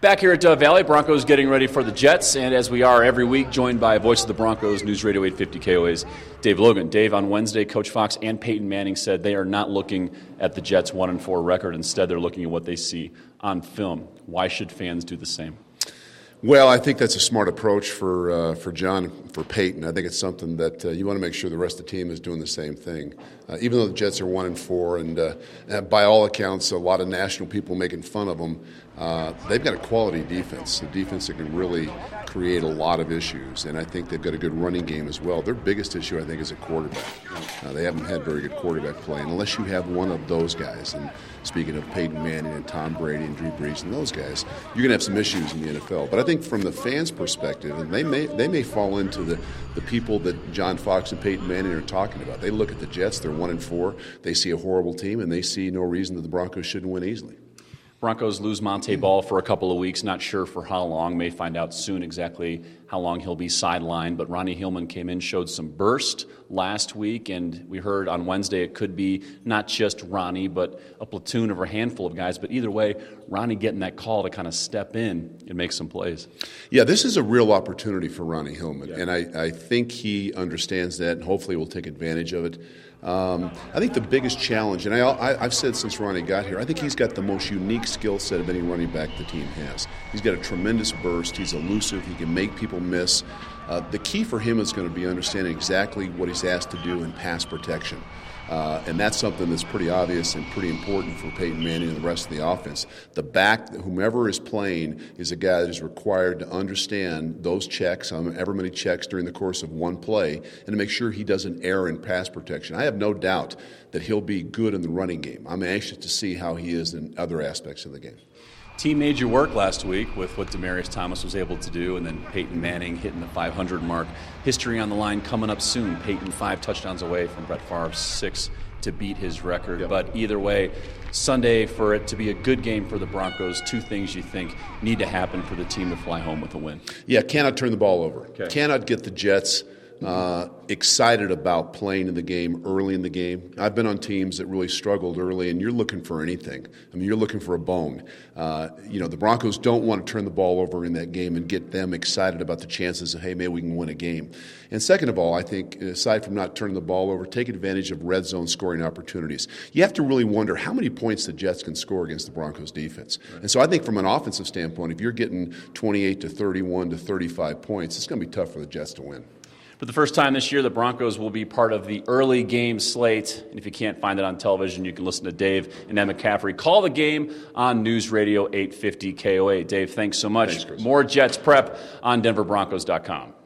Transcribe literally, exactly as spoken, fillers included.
Back here at Dove Valley, Broncos getting ready for the Jets, and as we are every week, joined by Voice of the Broncos, News Radio eight fifty K O A's Dave Logan. Dave, on Wednesday, Coach Fox and Peyton Manning said they are not looking at the Jets' one and four record. Instead, they're looking at what they see on film. Why should fans do the same? Well, I think that's a smart approach for uh, for John, for Peyton. I think it's something that uh, you want to make sure the rest of the team is doing the same thing. Uh, even though the Jets are one and four, and uh, by all accounts, a lot of national people making fun of them, uh, they've got a quality defense, a defense that can really create a lot of issues. And I think they've got a good running game as well. Their biggest issue, I think, is a quarterback. Uh, they haven't had very good quarterback play, and unless you have one of those guys. And speaking of Peyton Manning and Tom Brady and Drew Brees and those guys, you're going to have some issues in the N F L. But I think from the fans' perspective, and they may they may fall into the, the people that John Fox and Peyton Manning are talking about. They look at the Jets, they're one and four, they see a horrible team, and they see no reason that the Broncos shouldn't win easily. Broncos lose Montee Ball for a couple of weeks, not sure for how long. May find out soon exactly how long he'll be sidelined. But Ronnie Hillman came in, showed some burst last week, and we heard on Wednesday it could be not just Ronnie, but a platoon or a handful of guys. But either way, Ronnie getting that call to kind of step in and make some plays. Yeah, this is a real opportunity for Ronnie Hillman, yeah. and I, I think he understands that, and hopefully will take advantage of it. Um, I think the biggest challenge, and I, I, I've said since Ronnie got here, I think he's got the most unique skill set of any running back the team has. He's got a tremendous burst. He's elusive. He can make people miss. Uh, the key for him is going to be understanding exactly what he's asked to do in pass protection. Uh, and that's something that's pretty obvious and pretty important for Peyton Manning and the rest of the offense. The back, whomever is playing, is a guy that is required to understand those checks, however many checks during the course of one play, and to make sure he doesn't err in pass protection. I have no doubt that he'll be good in the running game. I'm anxious to see how he is in other aspects of the game. Team made your work last week with what Demaryius Thomas was able to do, and then Peyton Manning hitting the five hundred mark. History on the line coming up soon. Peyton five touchdowns away from Brett Favre's six to beat his record. Yep. But either way, Sunday, for it to be a good game for the Broncos, two things you think need to happen for the team to fly home with a win. Yeah, cannot turn the ball over. Okay. Cannot get the Jets Uh, excited about playing in the game early in the game. I've been on teams that really struggled early, and you're looking for anything. I mean, you're looking for a bone. Uh, you know, the Broncos don't want to turn the ball over in that game and get them excited about the chances of, hey, maybe we can win a game. And second of all, I think, aside from not turning the ball over, take advantage of red zone scoring opportunities. You have to really wonder how many points the Jets can score against the Broncos defense. Right. And so I think from an offensive standpoint, if you're getting twenty-eight to thirty-one to thirty-five points, it's going to be tough for the Jets to win. For the first time this year, the Broncos will be part of the early game slate. And if you can't find it on television, you can listen to Dave and Ed McCaffrey call the game on News Radio eight fifty K O A. Dave, thanks so much. Thanks, Chris. More Jets prep on Denver Broncos dot com.